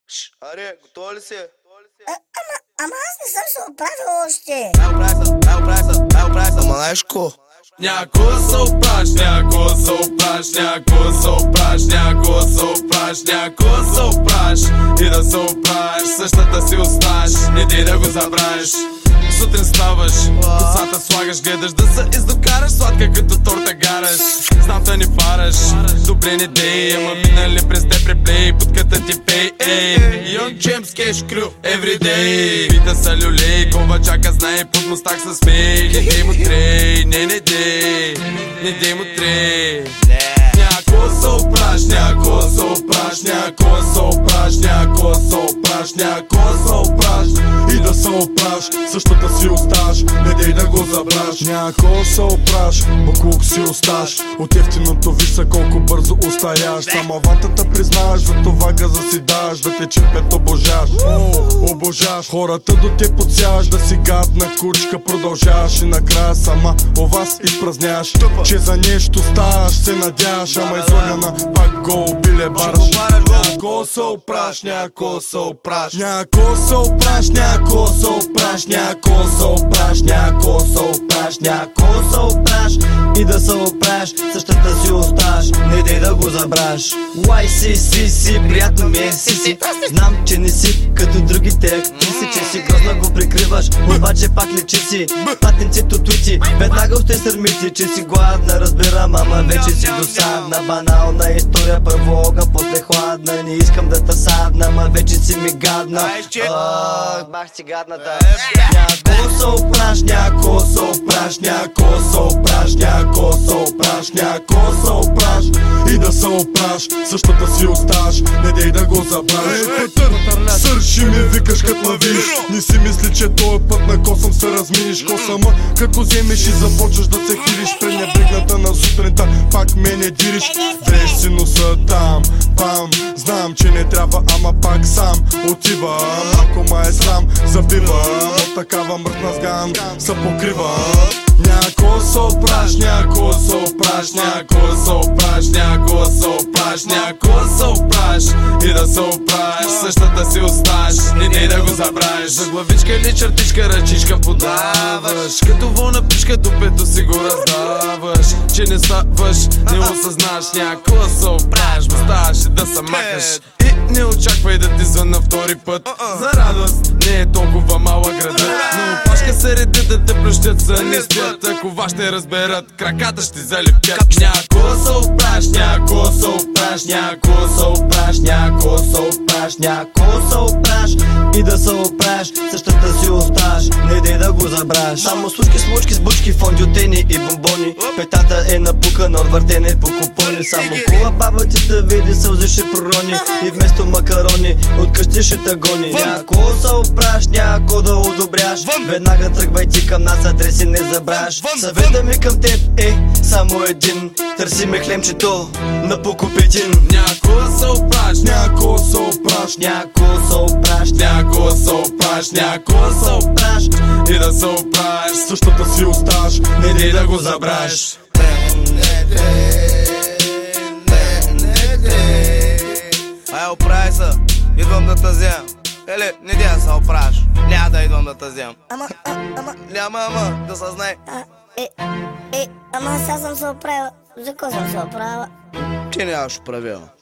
Аре, готова ли си? Ама аз не съм се оправил още. Ама знаеш ко? Няко се опраш, няко се опраш, няко се опраш, няко се опраш, няко се опраш и да се опраш, същата си осташ, не дей да го забравиш. Сутрин ставаш, косата слагаш, гледаш да се издокараш, сладка като торта гараш. Знам да ни параш, добре не дей, ама минали през теб реплей, будката ти пей, ей. Young James Cash Crew, everyday. Пита са люлей, ковачака знае, под мустак се смей. Не дей му трей, не дей, не дей му трей. Няко се опраш, няко се опраш, няко се опраш, няко се опраш, няко се опраш и да се опраш, същата си осташ, не дей да го забраш. Няко се опраш, колко си осташ, от ефтиното виса колко бързо устаряш. Само вантата признаеш, за това газа си даш, да те черпят обожаш. Обожаш хората до те подсяш, да си гадна кучка продължаваш и накрая сама о вас изпразняваш, че за нещо ставаш, се надяваш, ама излагана пак го убиле бараш. Няко се опраш, няко се опраш, няко се опраш, няко се опраш, няко се опраш, няко се опраш, няко се опраш и да се опраш, същата си осташ, не дей да го забраш. Уай си, приятно ми е си. Знам, че не си като другите актриси, че си грозна го прикриваш, обаче пак личи си патенцето твити. Веднага ще сърмити, че си гладна, разбирам, ама вече си досадна. Банална история, първо огън, после хладна. Не искам да те садна, ама вече си ми гадна. Бах си гадната. Няко се опраш, няко се опраш, няко се опраш, няко се опраш, няко се опраш и да се опраш, същата си осташ, не дей да го забраш. Сърши ми викаш като лавиш, не си мисли, че този път на косъм се разминиш. Косъма като вземеш и започваш да се хилиш, пренебрегната на сутринта пак мене дириш. Вреш си носа там, пам, знам, че не трябва, ама пак сам отивам. Ако ма е срам, забивам, от такава мръсна сган се покрива. Няко се опраш, няко се опраш, няко се опраш, няко се опраш, няко се опраш и да се опраш, същата си осташ, не дей да го забравиш. За главичка или чертичка ръчичка подаваш, като волна пишка до пето си го раздаваш. Че не ставаш, не осъзнаш, няко се опраш, оставаш и да се махаш. И не очаквай да ти звънна втори път, за радост не е толкова малък градът. Но опашка се редят да те плющят, са не спят. Ако вас ще разберат, краката ще залепят. Няко се опраш, няко се опраш, няко се опраш, няко се опраш, няко се опраш и да се опраш, същата си осташ, не дей да го забраш. Само случки, смучки, с бучки, фондютени и бомбони. Петата е напукана от въртене по купони. Само кола баба ти да види, сълзи ще пророни и вместо макарони от къщи ще те гони. Няко се опраш, няко да одобряш, веднага тръгвай ти към нас, адреси не забраш. Съвета ми към теб е само един, търси ме хлемчето на покупетин. Няко се опраш, няко се опраш, няко се опраш, няко се опраш, няко се опраш и да се опраш, същата си осташ, не дей да го забраш. Ай, оправи се, идвам да те вземам. Еле, не дей да се оправиш, няма да идвам да те вземам. Ама, да се знае. Ама аз съм се оправила. За кой съм се оправила? Ти нямаш оправила.